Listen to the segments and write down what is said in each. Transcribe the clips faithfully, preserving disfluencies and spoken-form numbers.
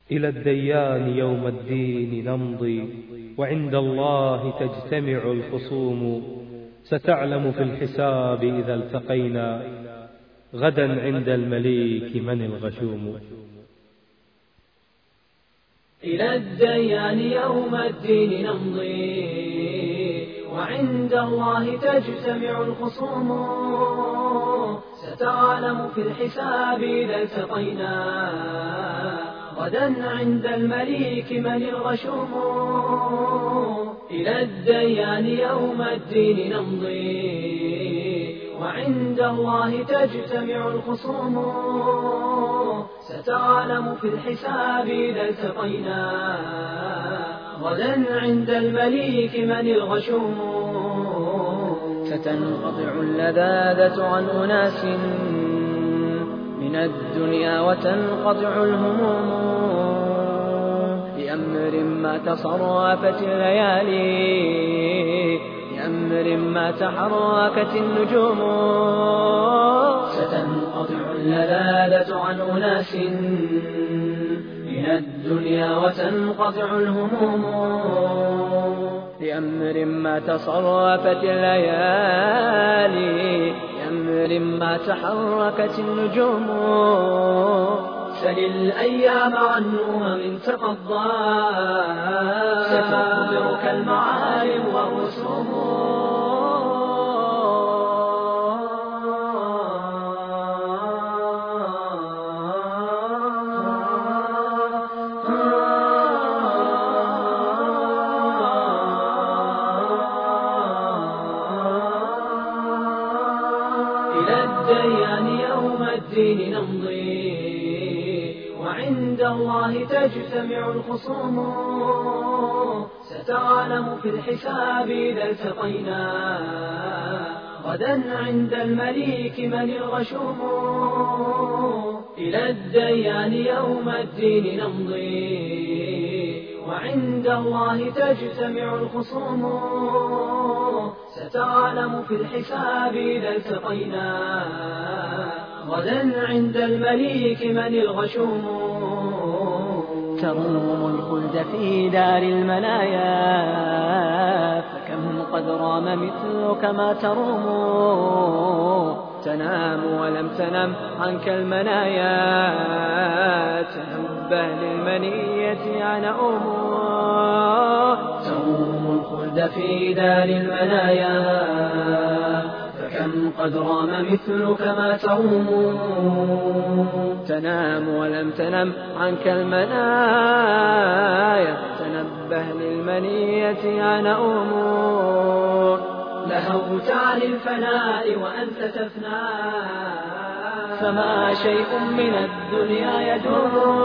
إلى الديان يوم الدين نمضي، وعند الله تجتمع الخصوم. ستعلم في الحساب إذا التقينا، غدا عند المليك من الغشوم. إلى الديان يوم الدين نمضي، وعند الله تجتمع الخصوم. ستعلم في الحساب إذا التقينا، غدا عند المليك من الغشوم. إلى الديان يوم الدين نمضي، وعند الله تجتمع الخصوم. ستعلم في الحساب إذا التقينا، غدا عند المليك من الغشوم. ستنقطع اللذاذة عن أناس من الدنيا وتنقطع الهموم، لأمر ما تصرفت الليالي، لأمر ما تحركت النجوم. ستنقطع اللذاذة عن أناس من الدنيا وتنقطع الهموم، لأمر ما تصرفت الليالي، لأمر ما تحركت النجوم. سل الأيام عن أمم تقضى، ستخبرك المعالم والرسوم. إلى الديان يوم الدين نمضي، وعند الله تجتمع الخصوم. ستعلم في الحساب إذا التقينا، غدا عند المليك من الغشوم. إلى الديان يوم الدين نمضي، وعند الله تجتمع الخصوم. ستعلم في الحساب إذا التقينا، غدا عند المليك من الغشوم. تروم الخلد في دار المنايا، فكم قد رام مثلك ما تروم. تنام ولم تنم عنك المنايا، تنبه للمنية عن أم. تروم الخلد في دار المنايا، فكم قد رام مثلك ما تروم. تنام ولم تنم عنك المنايا، تنبه للمنية عن أمور. لهوت عن الفناء وأنت تفنى، فما شيء من الدنيا يدور.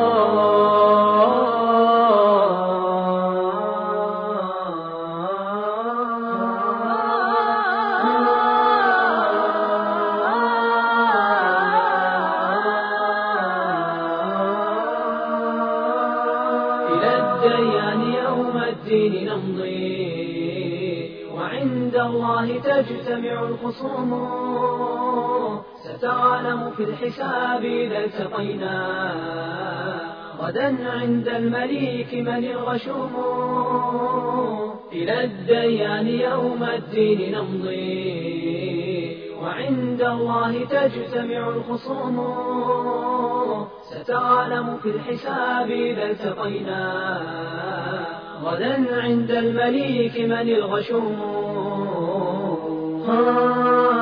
الديان يوم الدين نمضي، وعند الله تجتمع الخصوم. ستعلم في الحساب إذا التقينا، غدا عند المليك من الغشوم. إلى الديان يوم الدين نمضي، وعند الله تجتمع الخصوم. ستعلم في الحساب إذا التقينا، غدا عند المليك من الغشوم.